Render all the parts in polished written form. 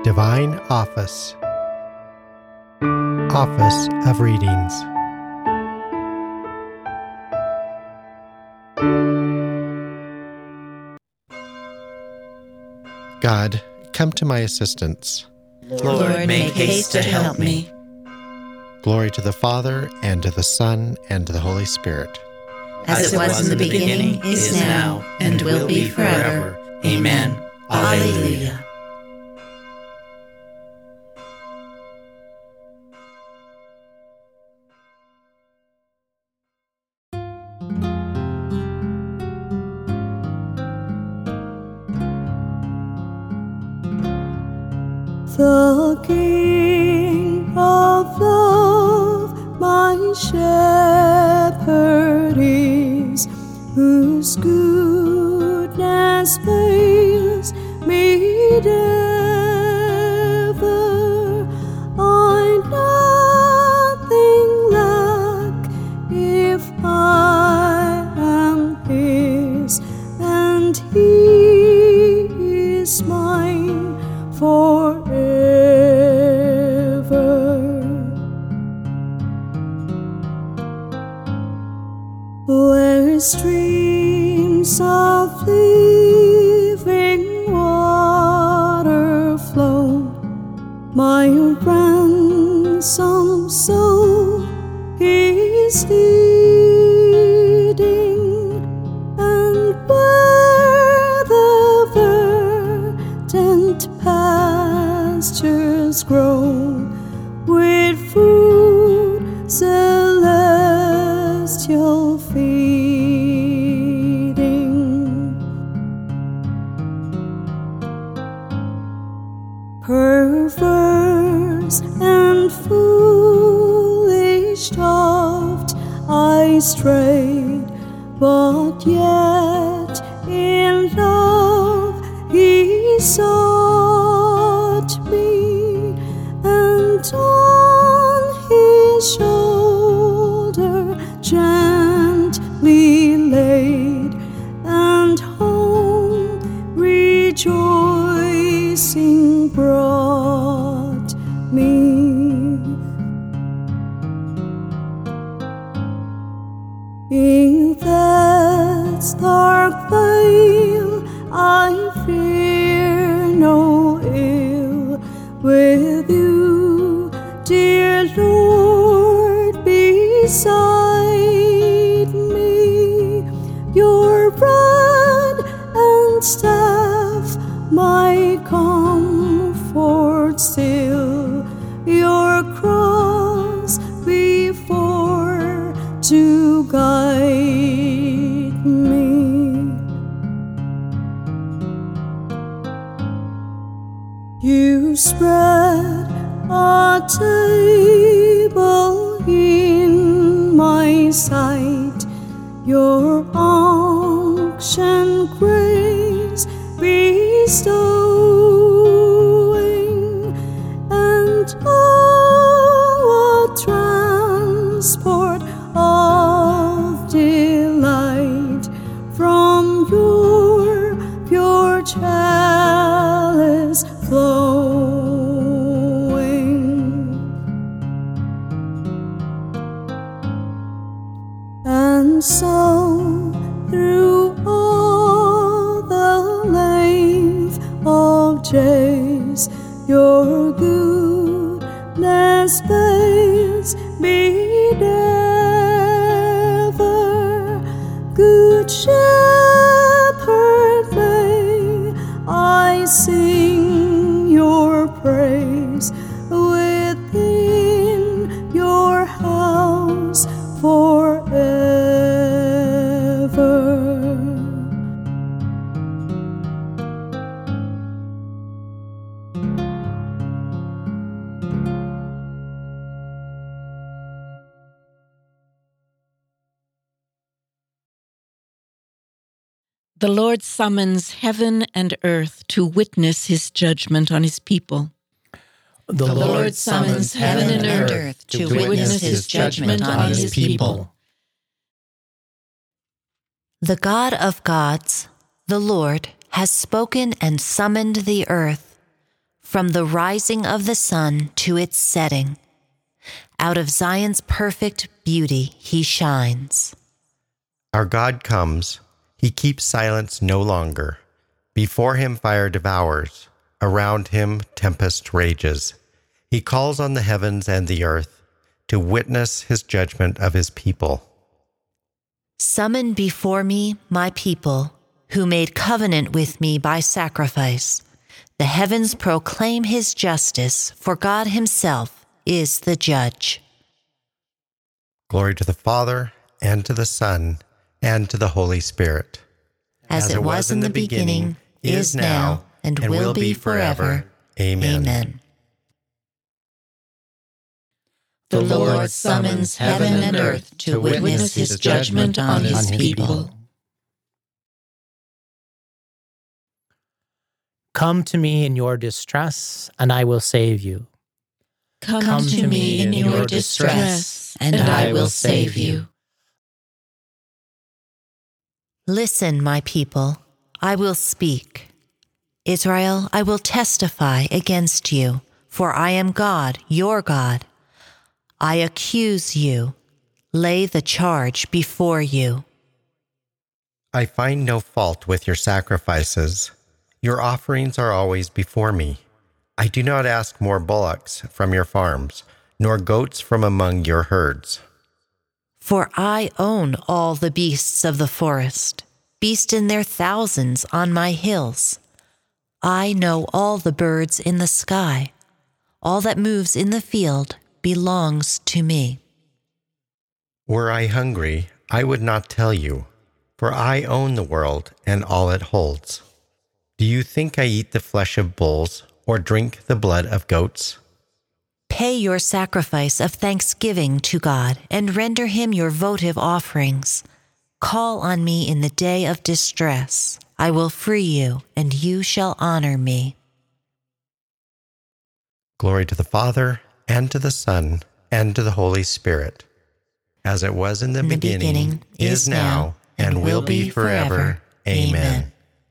Divine Office. Office of Readings. God, come to my assistance. Lord, make haste to help me. Glory to the Father, and to the Son, and to the Holy Spirit. As it was in the beginning, is now, and will be forever. Amen. Alleluia. The King of love, my shepherd is, whose goodness fails me ever. I nothing lack if I am his, and he is mine forever. Where streams of living water flow, my ransomed soul is leading, and where the verdant pastures grow with food celestial feeding. Perverse and foolish oft I strayed, but yet in love he sought me, and on his shoulder gently laid, and home rejoicing brought me. In death's dark vale I fear no ill, with you, dear Lord, beside me. Your rod and staff my comfort still, your cross before to guide me. You spread a table in my sight, your unction grace bestowing, and oh, what transport of delight from your pure chalice flowing. And so through all the length of days your goodness fails me never. Good Shepherd, may I sing your praise within your house forever. The Lord summons heaven and earth to witness his judgment on his people. The Lord summons heaven and earth to witness his judgment on his people. The God of gods, the Lord, has spoken and summoned the earth. from the rising of the sun to its setting. Out of Zion's perfect beauty he shines. Our God comes, he keeps silence no longer. Before him fire devours, around him tempest rages. He calls on the heavens and the earth to witness his judgment of his people. Summon before me my people, who made covenant with me by sacrifice. The heavens proclaim his justice, for God himself is the judge. Glory to the Father, and to the Son, and to the Holy Spirit. As it was in the beginning, is now, and will be forever. Amen. Amen. The Lord summons heaven and earth to witness his judgment on his people. Come to me in your distress, and I will save you. Come to me in your distress, and I will save you. Listen, my people, I will speak. Israel, I will testify against you, for I am God, your God. I accuse you, lay the charge before you. I find no fault with your sacrifices. Your offerings are always before me. I do not ask more bullocks from your farms, nor goats from among your herds. For I own all the beasts of the forest, beasts in their thousands on my hills. I know all the birds in the sky. All that moves in the field belongs to me. Were I hungry, I would not tell you, for I own the world and all it holds. Do you think I eat the flesh of bulls or drink the blood of goats? Pay your sacrifice of thanksgiving to God and render him your votive offerings. Call on me in the day of distress. I will free you, and you shall honor me. Glory to the Father, and to the Son, and to the Holy Spirit, as it was in the beginning, is now, and will be forever. Amen.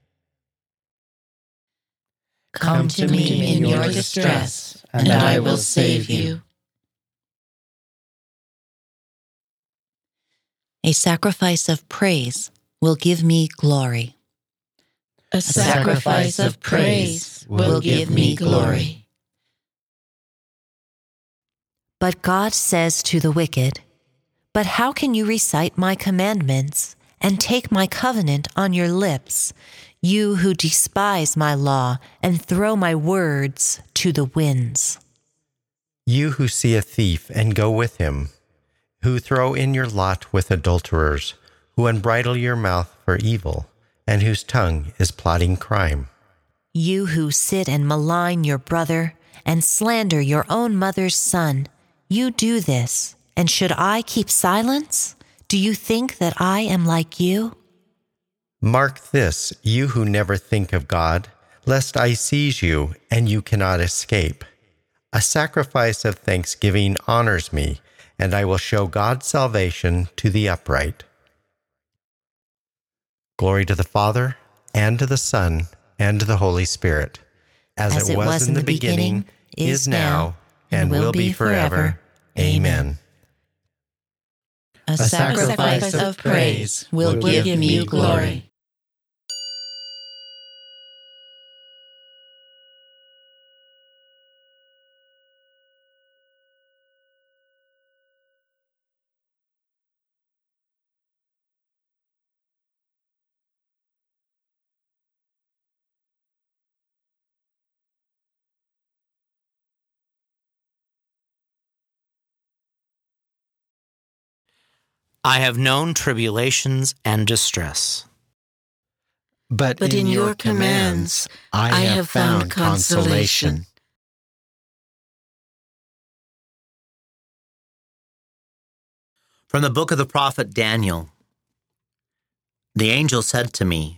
Come to me in your distress, and I will save you. A sacrifice of praise will give me glory. A sacrifice of praise will give me glory. But God says to the wicked, "But how can you recite my commandments and take my covenant on your lips, you who despise my law and throw my words to the winds?" You who see a thief and go with him, who throw in your lot with adulterers, who unbridle your mouth for evil, and whose tongue is plotting crime. You who sit and malign your brother and slander your own mother's son, you do this, and should I keep silence? Do you think that I am like you? Mark this, you who never think of God, lest I seize you and you cannot escape. A sacrifice of thanksgiving honors me, and I will show God's salvation to the upright. Glory to the Father, and to the Son, and to the Holy Spirit, as it was in the beginning, is now, and will be forever. Amen. A sacrifice of praise will give me glory. I have known tribulations and distress. But in your commands I have found consolation. From the book of the prophet Daniel. The angel said to me,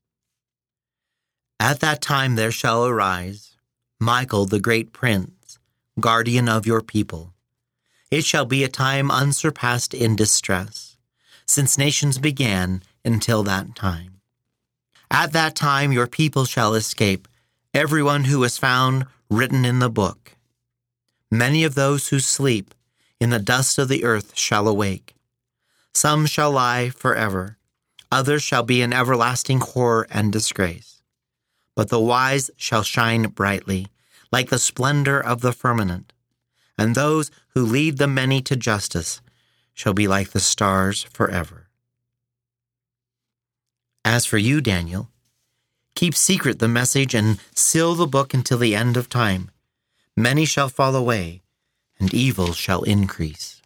"At that time there shall arise Michael the great prince, guardian of your people. It shall be a time unsurpassed in distress, since nations began until that time. At that time your people shall escape, everyone who is found written in the book. Many of those who sleep in the dust of the earth shall awake. Some shall lie forever. Others shall be in everlasting horror and disgrace. But the wise shall shine brightly, like the splendor of the firmament. And those who lead the many to justice shall be like the stars forever. As for you, Daniel, keep secret the message and seal the book until the end of time. Many shall fall away, and evil shall increase.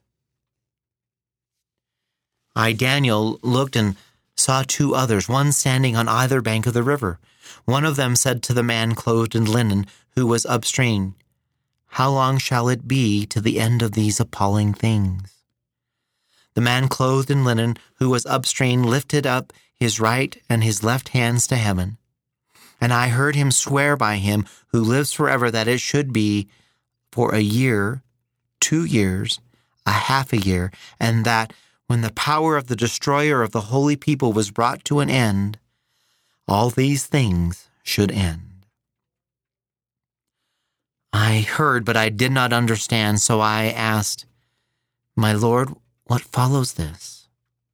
I, Daniel, looked and saw two others, one standing on either bank of the river. One of them said to the man clothed in linen, who was upstream, "How long shall it be to the end of these appalling things?" The man clothed in linen, who was upstream, lifted up his right and his left hands to heaven. And I heard him swear by him who lives forever that it should be for a year, 2 years, a half a year, and that when the power of the destroyer of the holy people was brought to an end, all these things should end. I heard, but I did not understand, so I asked, "My Lord, what follows this?"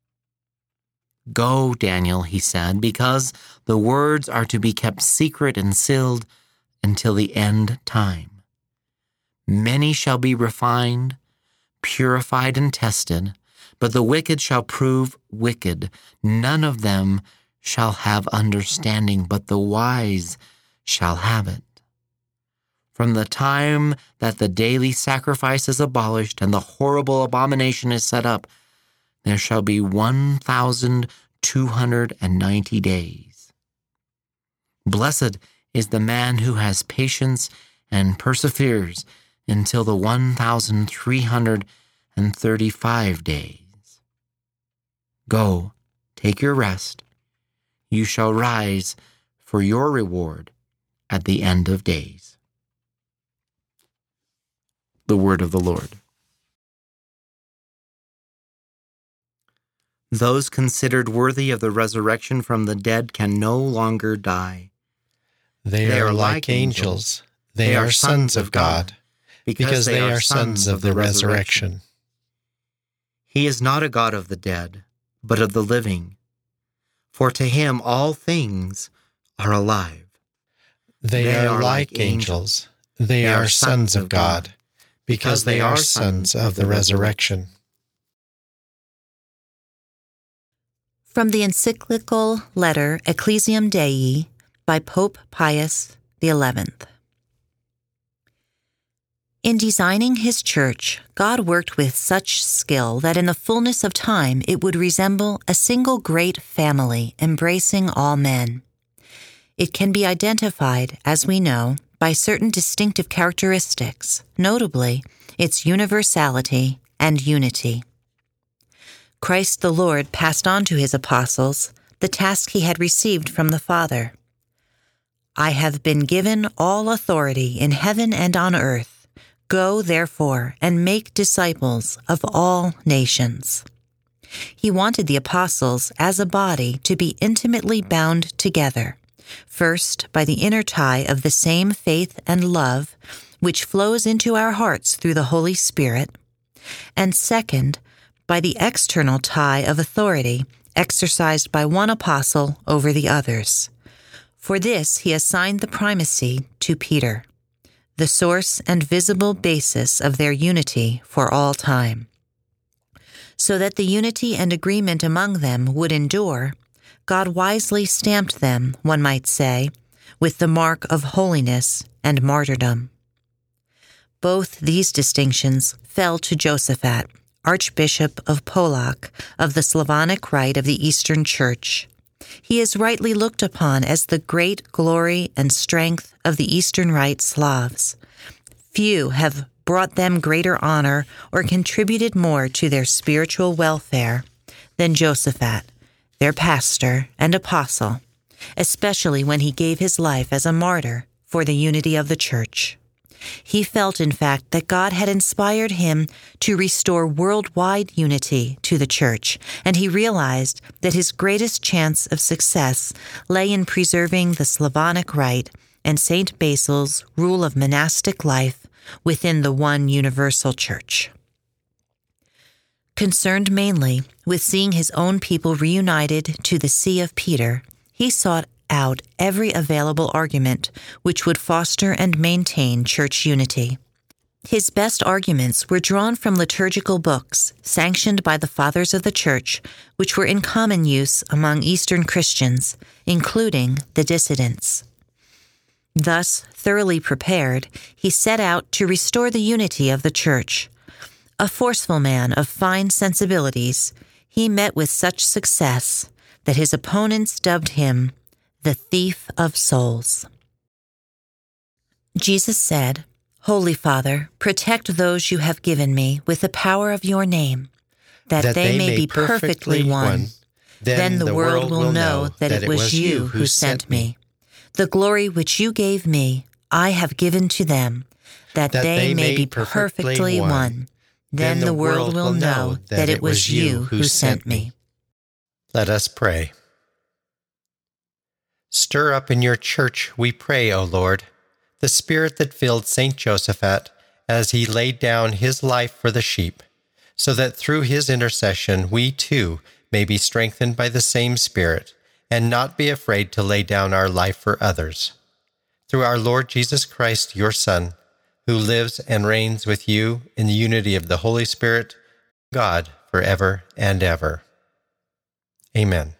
"Go, Daniel," he said, "because the words are to be kept secret and sealed until the end time. Many shall be refined, purified, and tested, but the wicked shall prove wicked. None of them shall have understanding, but the wise shall have it. From the time that the daily sacrifice is abolished and the horrible abomination is set up, there shall be 1,290 days. Blessed is the man who has patience and perseveres until the 1,335 days. Go, take your rest. You shall rise for your reward at the end of days." The word of the Lord. Those considered worthy of the resurrection from the dead can no longer die. They are like angels. They are sons of God, because they are sons of the resurrection. He is not a God of the dead, but of the living. For to him all things are alive. They are like angels. They are sons of God, because they are sons of the resurrection. From the encyclical letter Ecclesiam Dei by Pope Pius XI. In designing his church, God worked with such skill that in the fullness of time it would resemble a single great family embracing all men. It can be identified, as we know, by certain distinctive characteristics, notably its universality and unity. Christ the Lord passed on to his apostles the task he had received from the Father. "I have been given all authority in heaven and on earth. Go, therefore, and make disciples of all nations." He wanted the apostles as a body to be intimately bound together, first by the inner tie of the same faith and love which flows into our hearts through the Holy Spirit, and second, by the external tie of authority exercised by one apostle over the others. For this he assigned the primacy to Peter, the source and visible basis of their unity for all time. So that the unity and agreement among them would endure, God wisely stamped them, one might say, with the mark of holiness and martyrdom. Both these distinctions fell to Josaphat, Archbishop of Pollack of the Slavonic Rite of the Eastern Church. He is rightly looked upon as the great glory and strength of the Eastern Rite Slavs. Few have brought them greater honor or contributed more to their spiritual welfare than Josaphat, their pastor and apostle, especially when he gave his life as a martyr for the unity of the Church. He felt, in fact, that God had inspired him to restore worldwide unity to the Church, and he realized that his greatest chance of success lay in preserving the Slavonic Rite and St. Basil's rule of monastic life within the one universal church. Concerned mainly with seeing his own people reunited to the See of Peter, he sought out every available argument which would foster and maintain church unity. His best arguments were drawn from liturgical books sanctioned by the Fathers of the Church, which were in common use among Eastern Christians, including the dissidents. Thus, thoroughly prepared, he set out to restore the unity of the Church. A forceful man of fine sensibilities, he met with such success that his opponents dubbed him the thief of souls. Jesus said, "Holy Father, protect those you have given me with the power of your name, that they may be perfectly one. Then the world will know that it was you who sent me. The glory which you gave me, I have given to them, that they may be perfectly one. Then the world will know that it was you who sent me." Let us pray. Stir up in your church, we pray, O Lord, the spirit that filled St. Josaphat as he laid down his life for the sheep, so that through his intercession we too may be strengthened by the same Spirit and not be afraid to lay down our life for others. Through our Lord Jesus Christ, your Son, who lives and reigns with you in the unity of the Holy Spirit, God, forever and ever. Amen.